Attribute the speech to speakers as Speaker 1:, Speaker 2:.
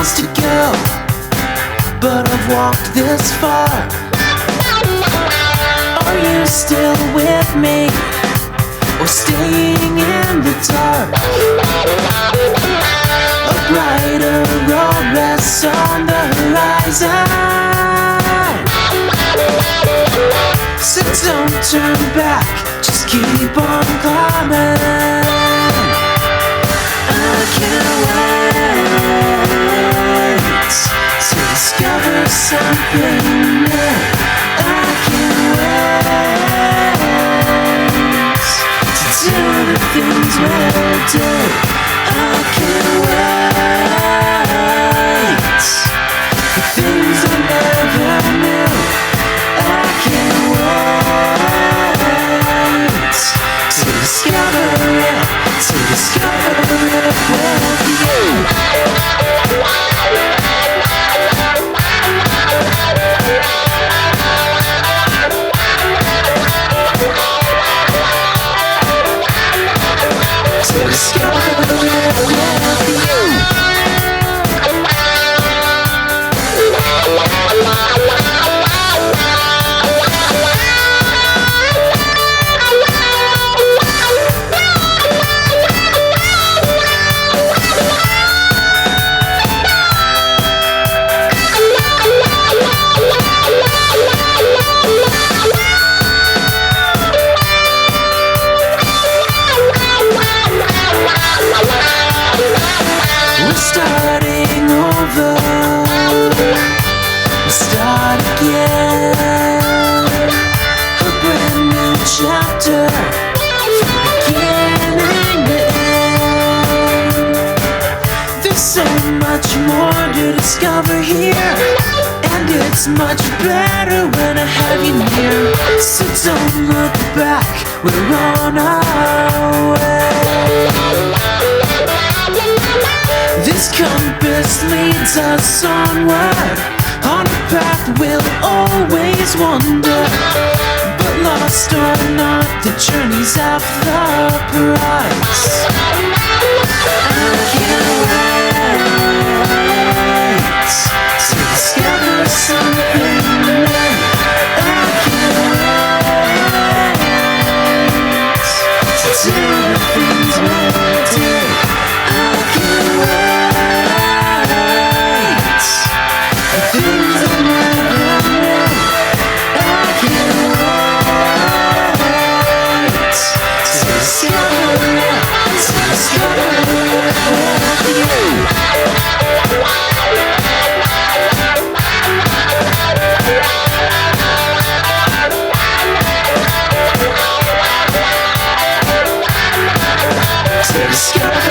Speaker 1: miles to go, but I've walked this far. Are you still with me, or staying in the dark? A brighter road rests on the horizon, so don't turn back, just keep on climbing. I can't wait to discover something new. I can't wait to do the things we'll do. I can't wait for things I never knew. I can't wait to discover it, to discover it with you. To discover it with you. We're starting over, we'll start again, a brand new chapter, from beginning to end. There's so much more to discover here, and it's much better when I have you near. So don't look back, we're on our way. This compass leads us onward, on a path we'll always wander. But lost or not, the journey's half the price. I can't wait to discover something new. I can't wait to do the things we'll do. I can't wait for things I never knew. I can't wait to discover it, to discover it with you. To discover